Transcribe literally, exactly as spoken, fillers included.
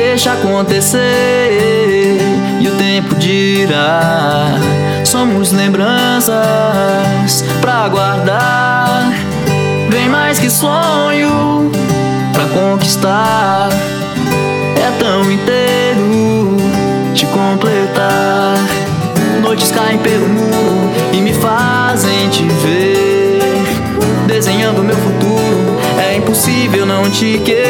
deixa acontecer e o tempo dirá. Somos lembranças pra guardar. Vem mais que sonho pra conquistar. É tão inteiro te completar. Noites caem pelo muro e me fazem te ver, desenhando meu futuro. É impossível não te querer.